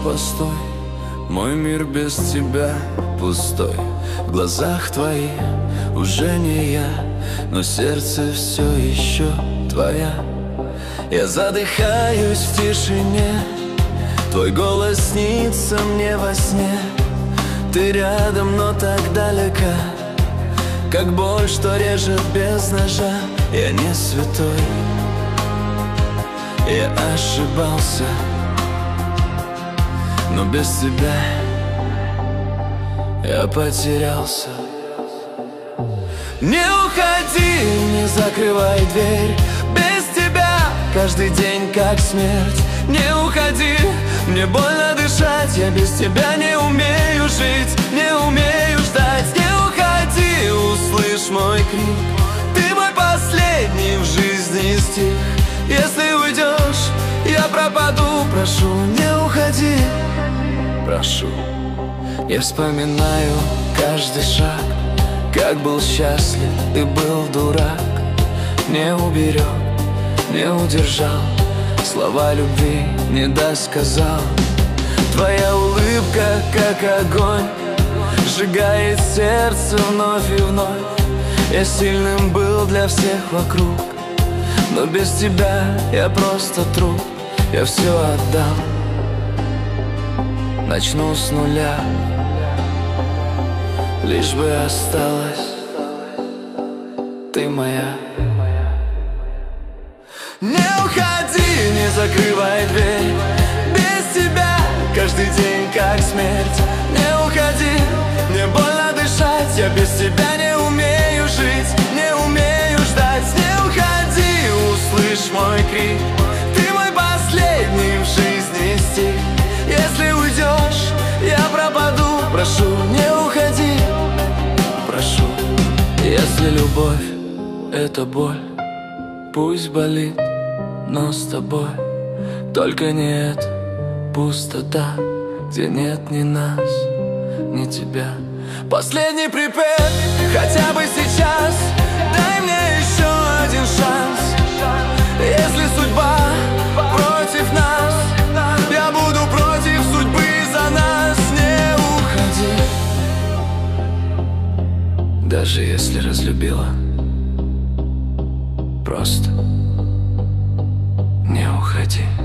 постой, мой мир без тебя пустой. В глазах твоих уже не я, но сердце все еще твоя. Я задыхаюсь в тишине, твой голос снится мне во сне. Ты рядом, но так далека, как боль, что режет без ножа. Я не святой, я ошибался, но без тебя я потерялся. Не уходи, не закрывай дверь, без тебя каждый день как смерть. Не уходи, мне больно дышать, я без тебя не умею жить, не умею ждать. Не уходи, услышь мой крик, ты мой последний в жизни стих. Если уйдешь, я пропаду, прошу, не уходи, прошу. Я вспоминаю каждый шаг, как был счастлив и был дурак. Не уберег, не удержал, слова любви не досказал. Твоя улыбка, как огонь, сжигает сердце вновь и вновь. Я сильным был для всех вокруг, но без тебя я просто труп. Я все отдам, начну с нуля, лишь бы осталась ты моя. Не уходи, не закрывай дверь, без тебя каждый день как смерть. Не уходи, мне больно дышать, я без тебя не умею жить, не умею ждать. Не уходи, услышь мой крик, ты мой последний в жизни стих. Если уйдешь, я пропаду, прошу, не уходи, прошу. Если любовь — это боль, пусть болит, но с тобой. Только не эта пустота, где нет ни нас, ни тебя. Последний припев, хотя бы сейчас, дай мне еще один шанс. Если судьба против нас, я буду против судьбы за нас. Не уходи, даже если разлюбила, просто не уходи.